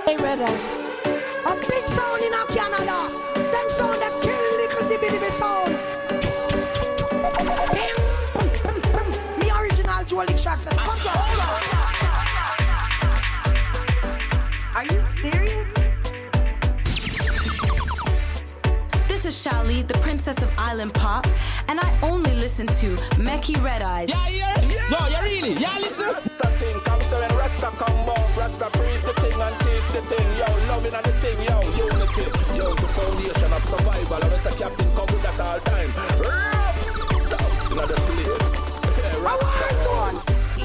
Red Eyes. A big sound in Canada. Them sound that kill little dibby sound. The original Jolie Shots. Are you serious? This is Shali, the princess of island pop, and I only listen to Meki Red Eyes. Yeah. No, you really? Yeah, listen. Rasta thing, come so when Rasta come off, Rasta preach the thing and teach the thing. Yo, loving and the thing, yo, unity. Yo, the foundation of survival. I was a captain, come with that all time. In the place. Rasta boys.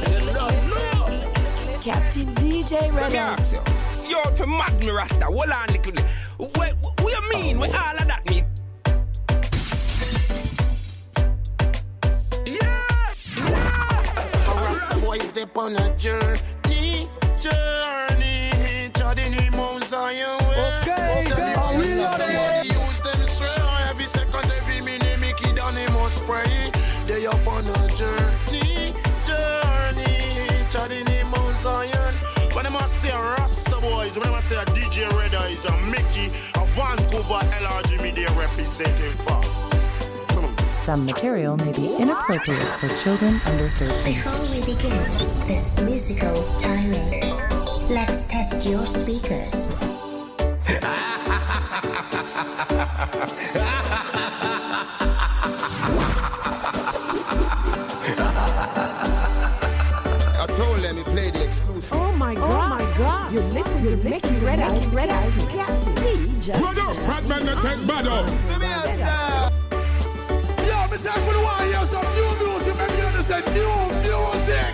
Captain DJ Red Eyes. Yo, for mad me Rasta, hold on little bit. What you mean with all of that mean? Boys upon a journey, treading in Mount Zion. Okay. Somebody use them straight. Every second, every minute, make it down, they must pray. They upon a journey, treading in Mount Zion. When I must say a Rasta boys, when I must say a DJ Red Eyes, a Mickey, a Vancouver LRG media representing for. Some material may be inappropriate for children under 13. Before we begin this musical timing, let's test your speakers. I told them he played the exclusive. Oh my God. You listen to Mickey Red Eyes, Captain DJ. Batman the Tech Battle. Yo, Mr. I want to hear some new music. Maybe you understand new music.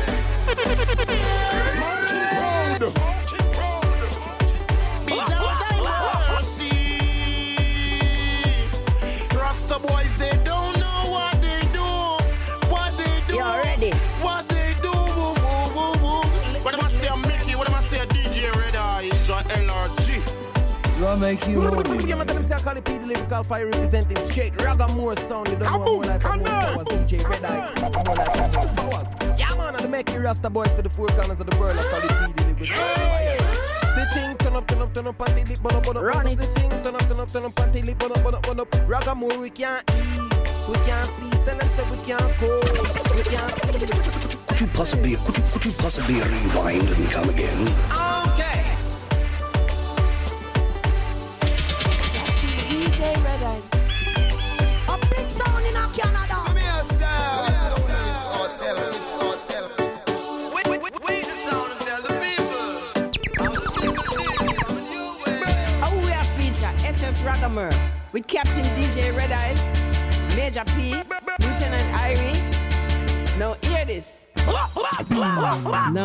Rasta boys, they don't know what they do. What they do. You ready? What they do. What am I say, Mickey? What am I say, DJ Red Eyes or LRG? Do I make you know? I'm telling you, I call it P. The Lyrical Fire representing straight Ragamore sound. You don't know more like more powers. DJ Red Eyes, more like more powers. Yeah, man, and make you Rasta boys to the four corners of the world. I call it P. The Lyrical Fire. The thing turn up, until it burn up. Run it. The thing turn up, until it burn up. Ragamore, we can't ease, we can't seize. Tell them say we can't go, we can't seize. Could you possibly rewind and come again? Okay. DJ Red Eyes. A big sound in Canada. We the sound and tell the people. Oh, we are feature SS Ragamore with Captain DJ Red Eyes, Major P, Lieutenant Irie. Now hear this. No.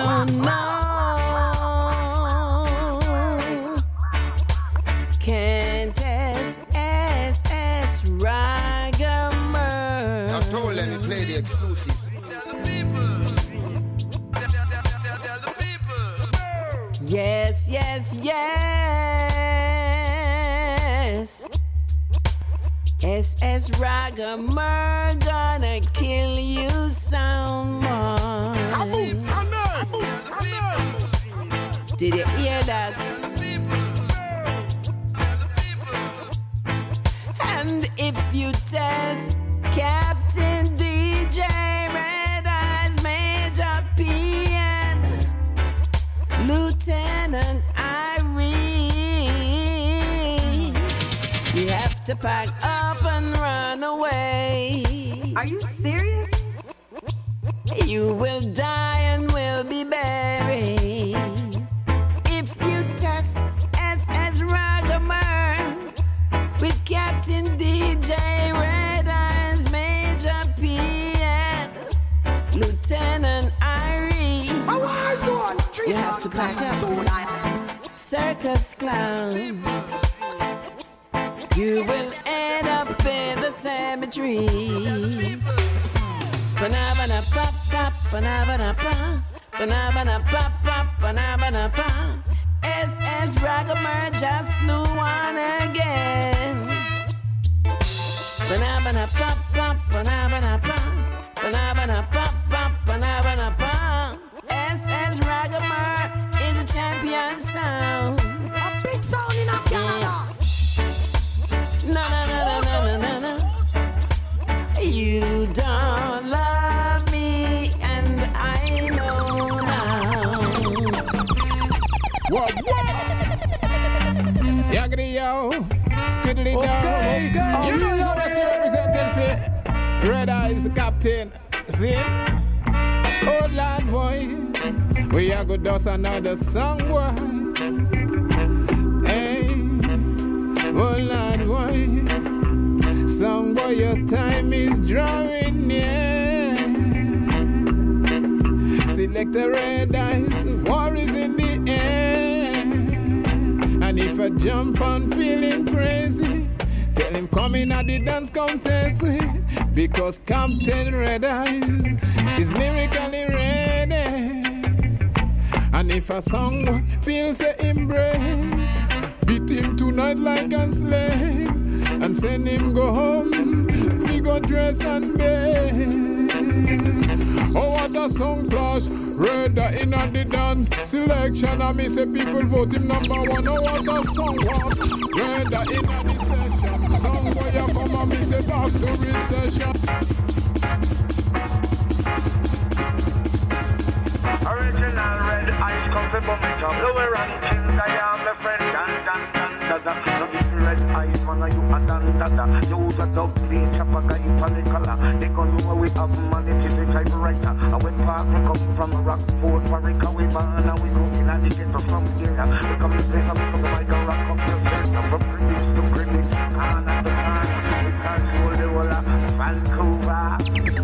Can't SS Ragamore. I told them he played the exclusive. Yes. SS Ragamore gonna kill you someone. Did you hear that? And if you test Captain DJ Red Eyes, Major P and Lieutenant Irene, you have to pack up and run away. Are you serious? You will die and will be buried if you test SS Ragamore with Captain DJ Red Eyes, Major P and Lieutenant Irie. You have to pack up, circus clown. You will end up in the cemetery. Ba-na-ba-na-pop, pop, ba-na-ba-na-pop, ba-na-ba-na-pop, ba-na-ba-na-pop. SS Ragamore just flew on again. Ba-na-ba-na-pop, pop, ba-na-ba-na-pop, ba-na-ba-na-pop, pop, ba-na-ba-na-pop. SS Ragamore is a champion. bad sound. A big sound in Canada. No. You don't love me, and I know now. What? Yaggity yo, squiddly down. You know you're representing for Red Eyes, the captain. See? Oh Lord boy, we are good dust another song boy. Hey, oh Lord boy, song boy, your time is drawing near. Select the Red Eyes, the war is in the air. And if I jump on feeling crazy, tell him come in at the dance contest, because Captain Red Eyes is lyrically ready. And if a song feels a embrace, beat him tonight like a slave, and send him go home, figure dress and bathe. Oh, what a song clash, Red Eye in the dance selection. I me say people vote him number one. Oh, what a song was, Red Eye in the session. Song boy, you come and me say back to recession. Original Red Eyes come to bump it up. Lower and things I am the friend. No this Red Eyes man, you a dada. Use a dub plate, chopper guy in color. They gon' know we have money to the typewriter. And we park, we come from Rockford, Parika, we burn, and we go in and get us from here. We come to play some of the mic and rock up your center. From British to British, and at the time, we can't hold the whole of Vancouver.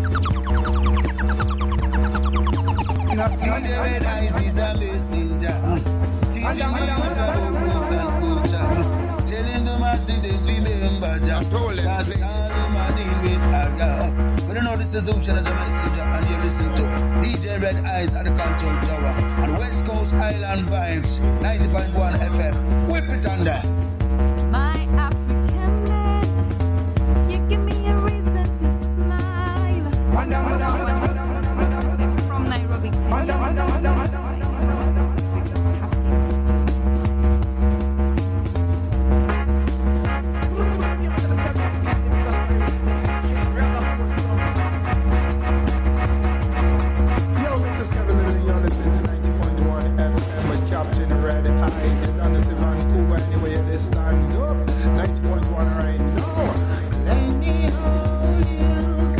The Red Eyes is a messenger, teaching me about roots and culture, telling the masses they remember Jack. That's all the man with Aga. But you know this is the ocean as a messenger, and you listen to DJ Red Eyes at the Control Tower and West Coast Island Vibes 90.1 FM. Whip it under. My African man, you give me a reason to smile. From Nairobi, Captain Red Eyes, you're done this in Vancouver anyway, they stand up. 90.1 right now. Let me hold you,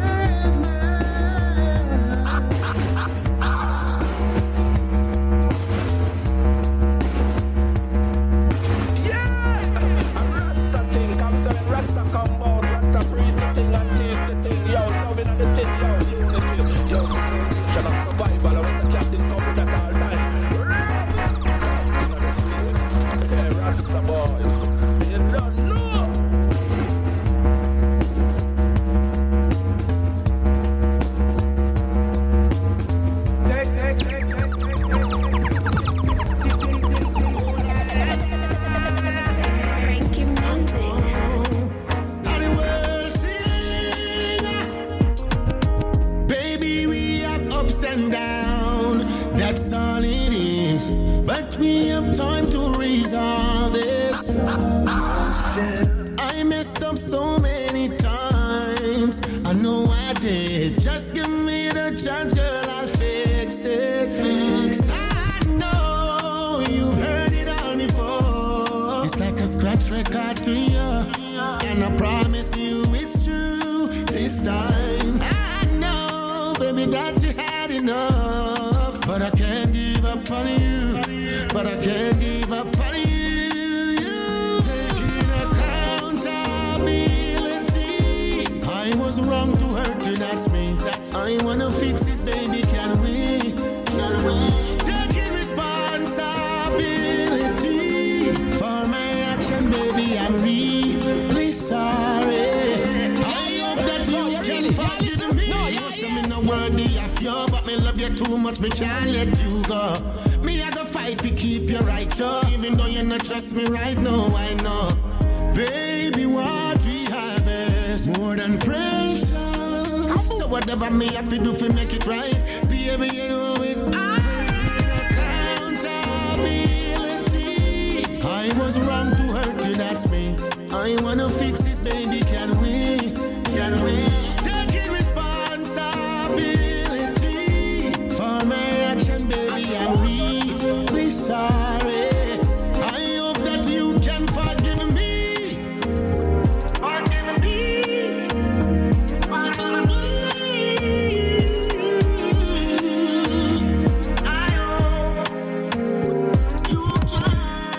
Yeah! I'm Rasta thing, I'm saying Rasta come out, Rasta breathe the thing and taste the thing, yo, loving on the thing, yo, unity, yo, shut up, survival, I was a captain, come with that all time. Rasta boys, you don't know. Breaking music. Baby, we have ups and downs, that's all it is. But we have time to resolve this. I messed up so many times, I know I did. Just give me the chance, girl, I'll fix it. I know you've heard it all before. It's like a scratch record to you, and I promise you it's true this time. I know, baby, that you had enough, but I can't give up on you. But I can't give up on you. Taking accountability. I was wrong to hurt you, that's me. I wanna fix it, baby, can we? Taking responsibility for my action, baby, I'm really sorry. I hope that you can forgive me. I'm not worthy of you, but me love you too much, me can't let you go. Me I go fight to keep you right, sure. Even though you not trust me right now, I know. Baby, what we have is more than precious. So whatever me have to do to make it right, baby, you know it's accountability. was wrong to hurt you, that's me. I wanna fix it, baby, can we? Can we? Taking responsibility for my action, baby, I'm really sorry. I hope that you can forgive me. Forgive me. Forgive me. I hope you can.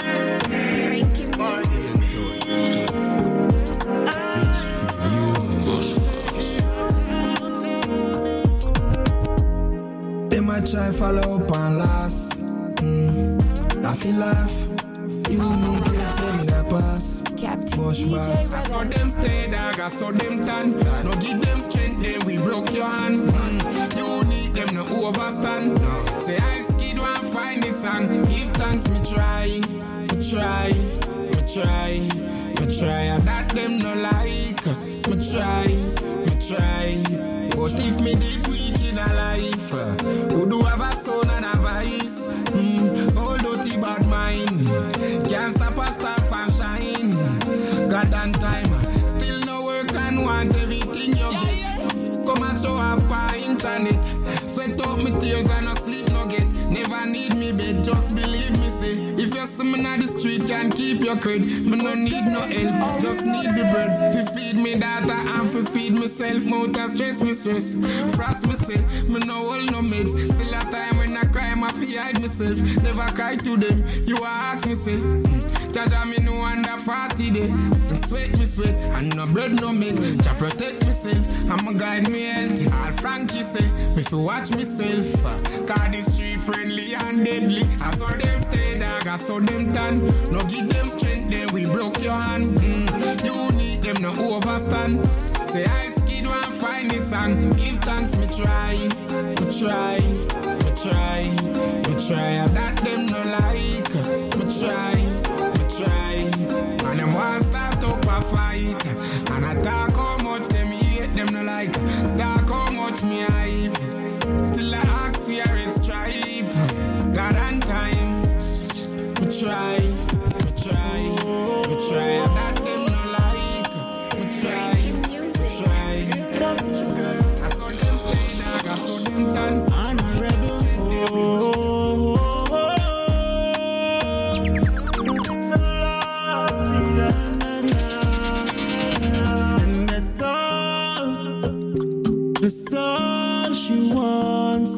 They might try follow up and last. Laugh, unique, let's blame me that pass. Push back. I saw them stay, dog, I saw them tan. No give them strength, then we broke your hand. You need them no overstand. Say I skid one find this song. Give thanks, me try. And that them no like. Me try. But if me did weak in a life, who do have a son and a vice? Old dirty bad mind. Can't stop a star from shine. God and time, still no work and want everything you get. Come and show up on internet. Sweat up me tears and no sleep no get. Never need me bed, just believe me say. If you're someone on the street can keep your cred. Me no need no help, just need the bread. Fi feed me daughter and fi feed myself. Mouth and stress me stress. Frost me say, me no hold no mates. Still a time when I cry, I fi hide myself. Never cry to them, you ask me say. Jaja me no under 40 day. Me sweat, and no bread no milk. Jah protect myself, I'ma guide me health. All Frankie say, me fi watch myself. Cause the street friendly and deadly. I saw them stay, dog, I saw them tan. No give them strength, then we broke your hand. You need them no overstand. Say I skid one find this song. Give thanks, me try. And that them no like. Me try. And them want start up a fight. And I talk how much them hate, them no like. Talk how much me hype. Still I ask for your stripe. God and time. Me try. That them no like. Me try. I saw them stay, dog, I saw them tan. I'm a rebel. That's all she wants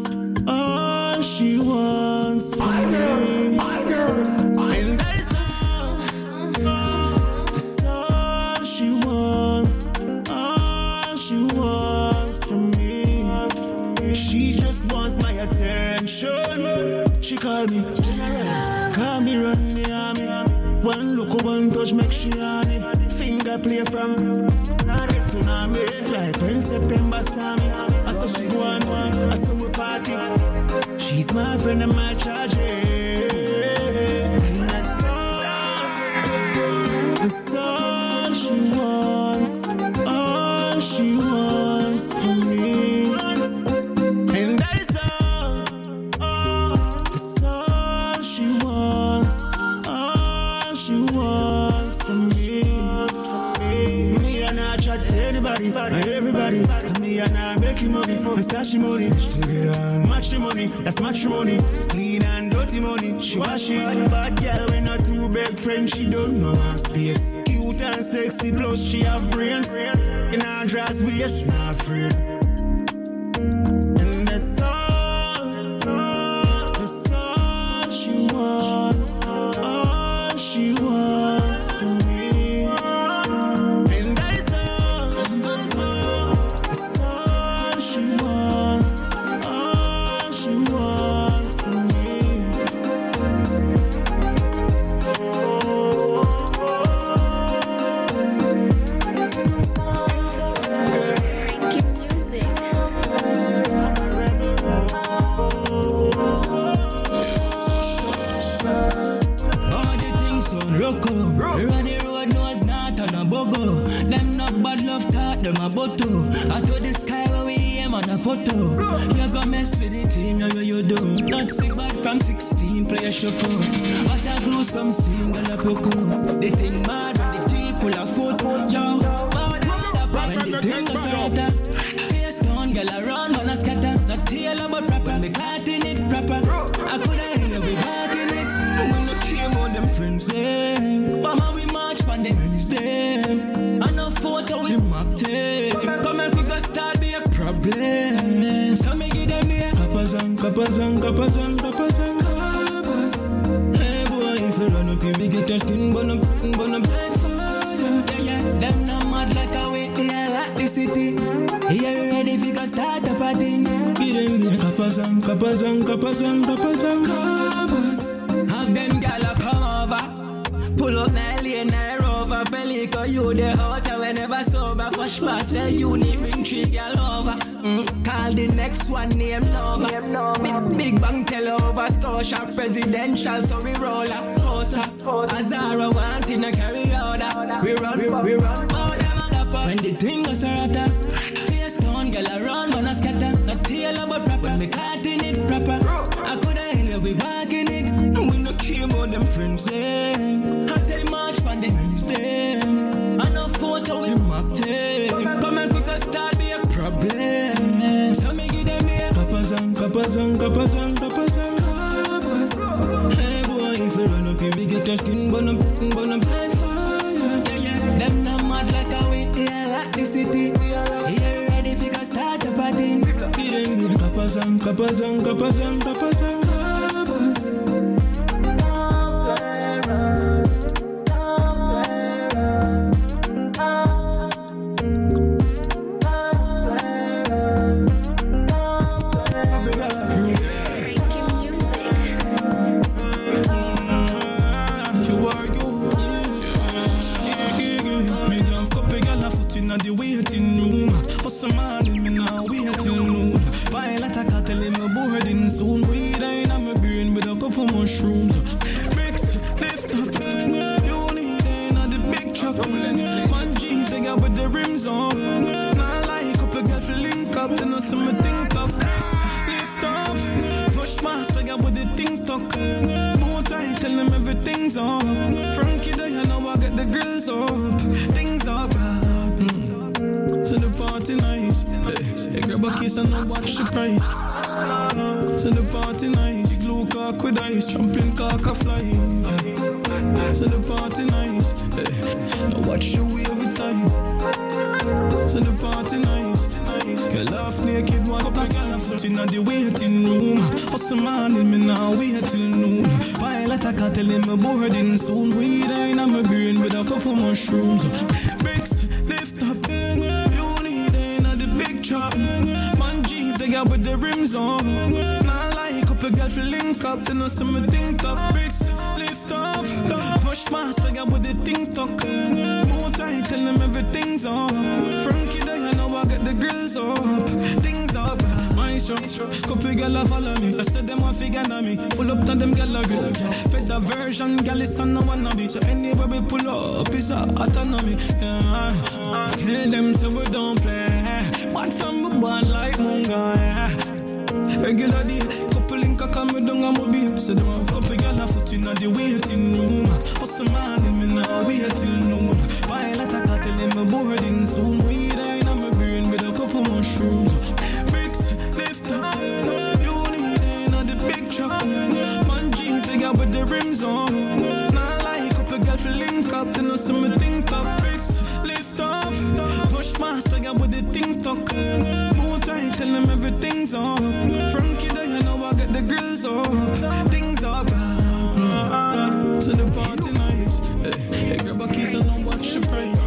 from me. My girls. And that is all. That's all she wants from me. She just wants my attention. She called me General. Call me, run me, army. One look, one touch, make she honey. Finger play from tsunami. Like when September stormy. I saw she go on, I saw we party. She's my friend and my charge. And that's all she wants from me. And that is all. That's all she wants from me. Me and I chat anybody, everybody. Me and I making money, and stashing money. Together and match the money, that's matrimony. Clean and dirty money, she wash it. Bad girl, we not too big friend, she don't know her space. Cute and sexy, plus she have brains. In her dress, we yes, not afraid. And that's all she wants from me. And that is all she wants from me. Rocco, we run the road, no it's not on a bogo. Them not bad love talk, them a bottle. I told the sky where we aim on a photo. You go mess with the team, you do. Not sick bad from 16, play a shoko. What a gross some single up your cool. The thing mad when the deep pull a foot. Yo, mad when the thing goes right. Face down, girl around when I scatter. Not tail about proper, me caught in it proper. I coulda hell you be back in it. When you came on them friends them. Mama we march on the ends them. I know photo with Mac tape. Come and quick start be a problem. So me give them here. Kapas. Hey boy, if you run up, you get your skin burn up like fire. Yeah, them not mad like a way, yeah, like the city. Yeah, you ready if you can start a party? Give them here. Kapas. Have them gala come over. Pull up Nelly and I rover. Belly cause you the hotter whenever sober. Push past the uni, bring three gal over. Call the next one name Nova. Big bang tell over Scotia presidential, so we roll up coaster. Azara wanting to carry order. We run all them other. When the thing goes rata, face down, girl around when I scatter. Not tail about proper, me caught in it proper. I coulda hell you be back in it. We no care about them friends them. I tell you march for them use them. I know photo with Mac tape. Come and quick start be a problem. So me give them here. Kapas. Hey boy, if you run up, you get your skin burn up like fire. Yeah, them not mad like a way, yeah, like the city. Yeah, ready if you can start a party. Give them here. Kapas. The waiting room, for some man, me now waiting room. Violet, I can't tell him a boarding soon. We dine on my brain with a couple mushrooms. Mix, lift up, you need the big truck. Man, jeans, they got with the rims on. Not like up a girl for link up, then I see me think tough. Mix, lift up, push master, got with the think talk. More tight, tell them everything's on. Frankie, there, you know I get the grills up. Things are right. So the party nice, hey, grab a case and now watch the price. So the party nice, glue cock with ice, jumping cock a fly. So the party nice, hey, now watch the wave it tight. So the party nice, girl off naked, walk a girl foot in the waiting room. Hustle man in me now wait till noon. Violet I can't tell him a boarding soon. We dine on my brain with a couple mushrooms. Mix, lift up. Big truck, man jeans, they got with the rims on. Not like up a girl for link up, then I see me think tough. Bricks, lift up, push master, got with the think talk. More tight, tell them everything's on. Frankie, there, you know I get the grills up. Things up, my show. Couple girl follow me, I said them one figure on me. Pull up to them gallery. Fed the version, gal is on no wanna be. So anywhere we pull up, it's a autonomy. Tell them so we don't play. Bad from the band like Munga, yeah. Regular day, couple link a come down and mobile. So them have couple gyal a foot in the waiting room. Hustle man in me now waiting noon. Violet I can't tell him a boarding soon. We dine on my brain with a couple mushrooms. Mix, lift up, you need the big truck. Man jeans, they got with the rims on. Not like couple gyal for link up, then I see me think tough. Mix, lift up, push master, got with the think talk. More tight, tell them everything's on. Frankie, there, you know I get the grills up. Things are bad. So the party nice. Hey, grab a kiss and don't watch the price.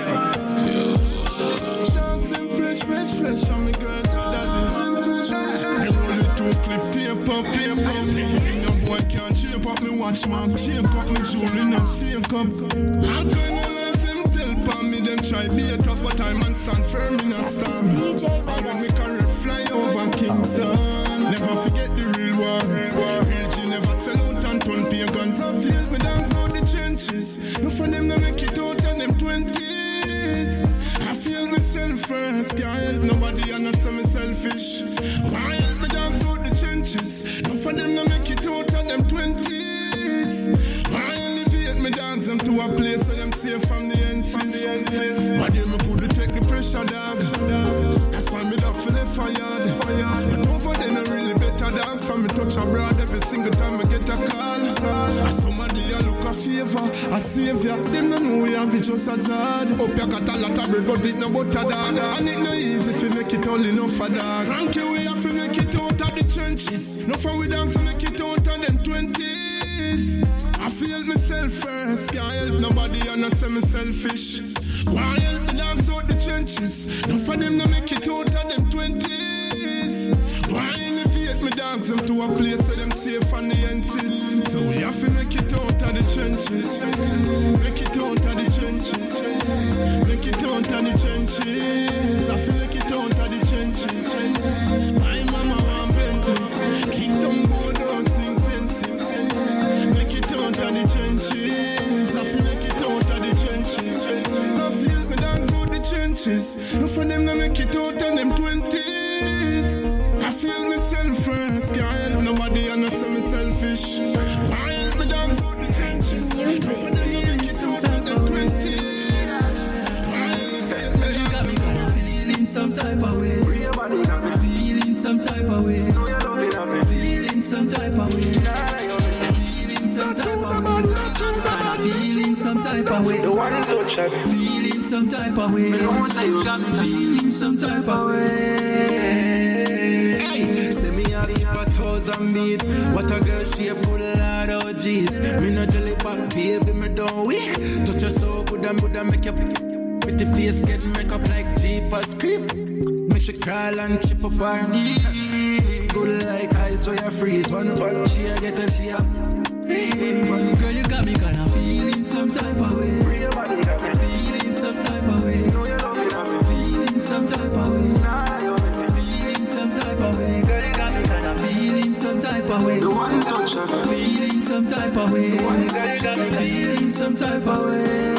Dancing fresh, and me girls are dancing fresh. I roll it to clip, tape up. No boy can't shape up me watch man, shape up me jewelry, no fake up. I'm gonna for me, them try be a top, but I'm on stand firm in a storm. And when me career fly over Kingston, never forget the real ones. Real G never sell out and turn pagans. I feel me dance out the trenches. No for them, no make it out in them 20s. I feel myself first, can't help nobody and I say me selfish. Why help me dance out the trenches? No for them, no make it out in them 20s. Why place so them safe from the NCs. But them could take the pressure, dog. That's why me don't feel it fired. But over there no really better, dog. From me touch abroad every single time I get a call. And somebody a look a favor, a savior. Them no know we have it just as hard. Hope you got a lot of bread, but it no butter, dog. And it no easy if you make it all enough for dog. Frankie, we have to make it out of the trenches. No fun with them to make it out of them 20s. I feel myself first, can't help nobody and I say me selfish. Why help the dogs out the trenches? No for them to make it out of them 20s. Why elevate me dogs them to a place so them safe on the NCs? So we have to make it out of the trenches. Make it out of the trenches. Make it out of the trenches. I feel make it out of the trenches. My mama want Bentley. Kingdom go down sing fences. Make it out of the trenches. I feel make it out of the trenches. I feel me dance out the trenches. No for them to make it out of them 20s. I feel myself first. Can't help nobody and I say me selfish. Why help me dance out the trenches? No for them to make it out of them 20s. Why help me dance out feeling some type of way. Feeling some type of way. Feeling some type of way. Feeling some type of way. Feeling some type of way. Feeling some type of way. Feeling some type of way. Hey, say me a tip 1,000 beat. What a girl she a pull out, oh jeez. Me no jelly back, baby, me don't weak. Touch her so good and make you pretty face get make up like Jeepers creep. Make she crawl and chip up her knee. Good like ice so you freeze. One she a get and she a girl, you got me kinda feeling some type of way. Feeling some type of way. Feeling some type of way. Feeling some type of way. Girl, you got me kinda feeling some type of way. Feeling some type of way. Girl, you got me feeling some type of way.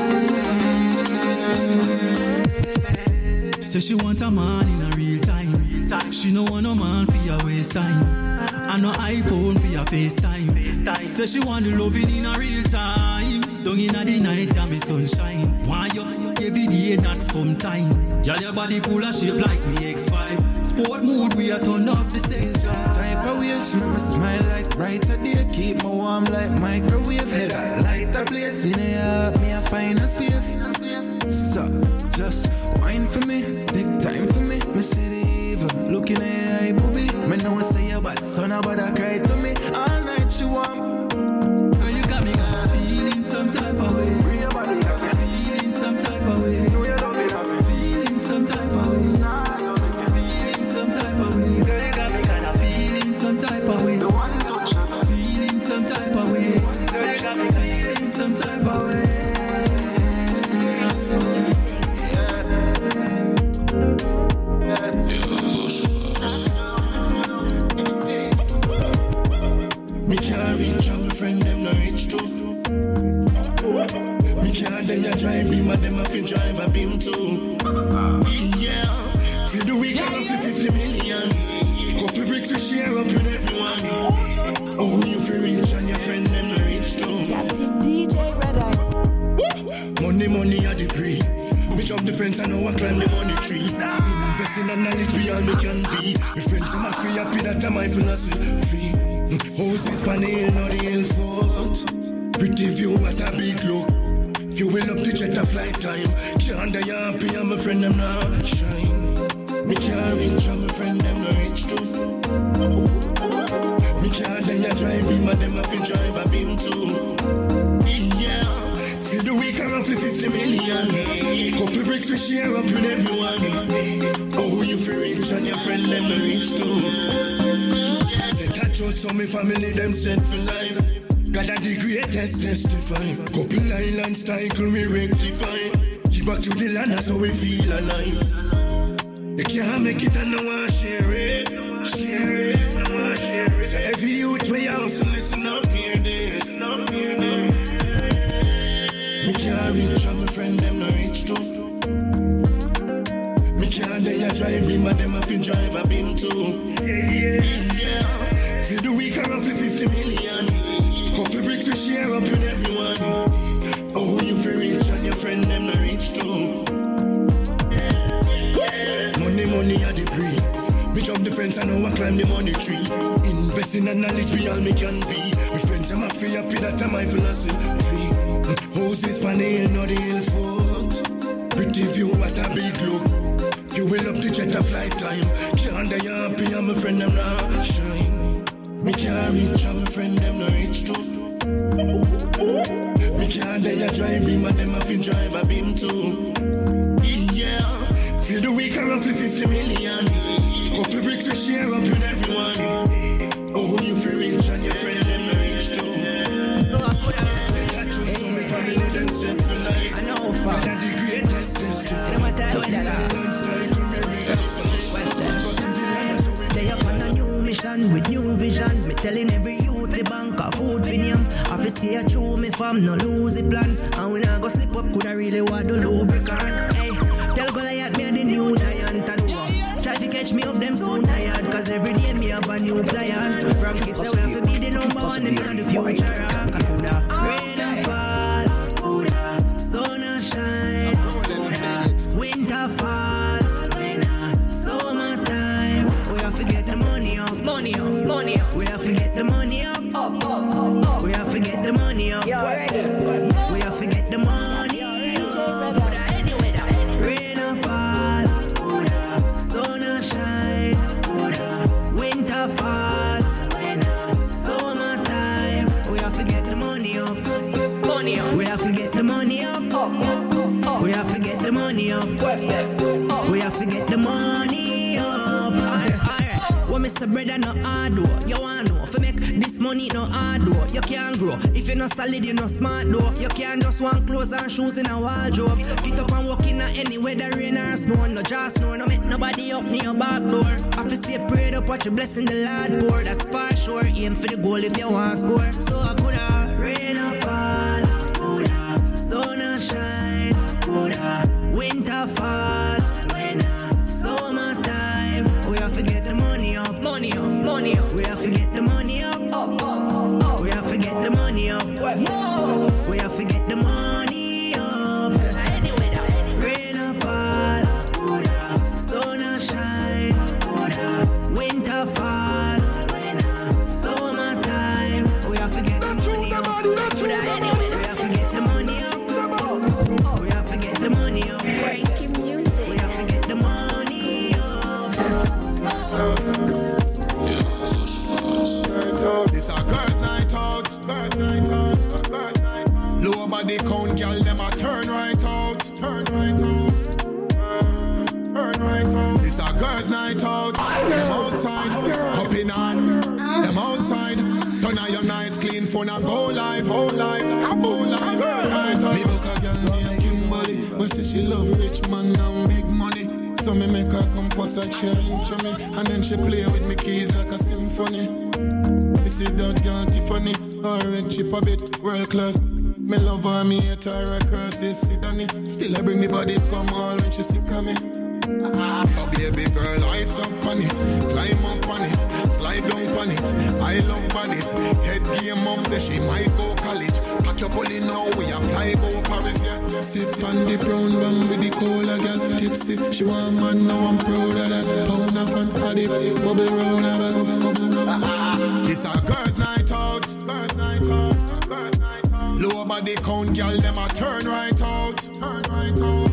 Say she want a man in a real time. She no want no man for your waste time. And no iPhone for your FaceTime. Say she want the loving in a real time. Don't in the night, yeah, me sunshine. Why you every day, not sometime. Girl, your body full of shape like me X5. Sport mood, we are turn up the sex. Type of way, she make me smile like brighter day. Keep me warm like microwave head. I light a place in the heart, me a find a space. So, just wine for me, take time for me. Me see the evil, look in the eye, booby. Me know say you bad, son, but I cry to me. All night she want. Girl, you got me feeling some type of way. Feeling some type of way. Feeling some type of way. Feeling some type of way. Girl, you got me kinda feeling some type of way. Feeling some type of way. Girl, you got me feeling some type of way. Me can't reach out, my friend, them no rich too. Me can't then you drive beam, but them have to drive a beam too. Yeah, for the weekend up to 50 million. Couple bricks to share up with everyone. Oh, you feel rich and your friend, them no rich too. Captain DJ Red Eyes. Money at the pre. Me jump the fence and now I climb the money tree. Investing in knowledge beyond me can be. My friends are free, happy that I'm mindfulness free. Houses panel, not the hill fault. Pretty view, what a big look. You will up the jet a flight time. Can't die happy and my friend them now shine. Me can't reach and my friend them no rich too. Me can't die a drive beam and them have to drive a beam too. Yeah, for the week I'm roughly 50 million. Couple bricks we share up with everyone. Oh, you feel rich and your friend them no rich too. Just so my family them set for life. Got a the greatest testify. Couple islands cycle we rectify. Give back to the land so we feel alive. They can't make it and no one share it. Share it. So every youth way out to listen up, hear this. Me can't reach and my friend them no rich too. Me can't they a drive beam and them have to drive a beam too. Yeah. For the week I'm roughly 50 million. Couple bricks we share up with everyone. Oh, you feel climb the money tree. Invest in the knowledge beyond me can be. My friends them a free happy that my philosophy. Houses pan the hill, not the hill fault. Pretty view, what a big look. Fuel up the jet of flight time. Can't die happy and my friend them not shine. Me can't reach and my friend them not rich too. Me can't die a drive beam and them have to drive a beam too. Yeah, feel the week roughly 50 million. Couple bricks we share up with everyone. Oh, you feel rich and your friend them not rich too. Say that you saw me family them set for life. I know for the greatest test. They up on a new mission with new vision. Me telling every youth the bank of food for them. I fi stay true, me fam no lose the plan. And when I go slip up, could I really want the lubricant? Hey, tell Goliath me a the new giant and over. Try to catch me up, them soon tired. Cause every day me have a new client. Frankie say we have to be the number one in the future. Kakuda, rain and fall, Kakuda, sun and shine, Kakuda, winter fall, summertime. We have to get the money up, money up, money up. We have to get the money up, up, up, up. We have to get the money up. We have to get the money up. Rain and fall, sun and shine, winter fall, summertime. We have to get the money up, money up. We have to get the money up, we have to get the money up, we have to get the money up. What Mr. Brother no hard do, you want know. For make this money no hard do, you can't grow. If you're not solid, you're not smart though. You can't just want clothes and shoes in a wardrobe. Get up and walk in any weather, rain or snow. No just snow, no make nobody up near your back door. Have to stay prayed up, watch your blessing the Lord pour. That's for sure, aim for the goal if you want score. So I coulda rain or fall, coulda sun or shine, coulda winter fall, summertime. We have to get the money up, money up, money up. We have to get the money up, up, up, up. We have to get the money up, no. We have to get the money up. Rain or fall, sun or shine, winter fall, summertime. We have to get the money up. We have to get the money up. We have to get the money up. Breaking music. We have to get the money up. It's a girls' night out. Girls' night out. Girls' night out. Lower body count, girl, them a turn right out. Turn right out. Turn right out. It's a girls' night out. Them outside, hopping on. Them outside. Turn on your nights clean for now. Go live, go live, go live. Me book a girl named Kimberly, but say she love rich man and big money. So me make her come first like she intro me, and then she play with me keys like a symphony. You see that girl Tiffany, her red chip a bit world class. Me love her, me hate her across the Sydney. Still I bring the body come all when she sick of me. So baby girl, ice up on it, climb up on it, slide down on it. I love bodies, head game up there, she might go college. Pack your pulley now, we a fly go Paris, yeah. Sip on the brown bun with the cola girl, tipsy. She want man, now I'm proud of that. Pound of fun, body, bubble round her back. It's a girls' night out, girls' night out, girls' night out. Lower body count, girl, them a turn right out, turn right out.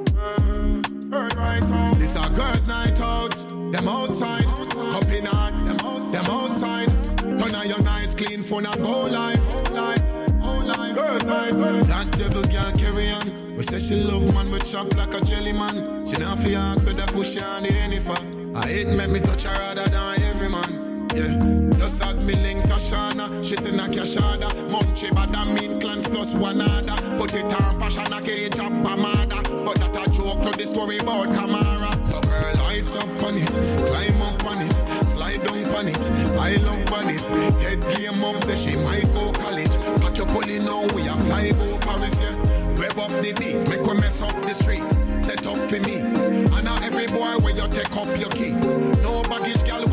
Right out. This a girls' night out. Them outside, hopping on. Them outside. Turn on your nights clean for now. Go live. Girls' night. That devil girl carry on. We say she love man with chop like a jelly man. She not fi ask with a push on the any for. I hate make me touch her rather than every man. Yeah, just as me link Tashana, she's in a cash order. Munchie bad and mean clans plus one other. Put it on passion a cage up a mother. But that a joke to the story about Kamara. So girl, ice up on it, climb up on it, slide down on it. I love bodies, head game up there, she might go college. Pack your pulley now, we a fly go Paris, yeah. Rev up the beats, make we mess up the street. Set up for me, and now every boy where you take up your key. No baggage, girl.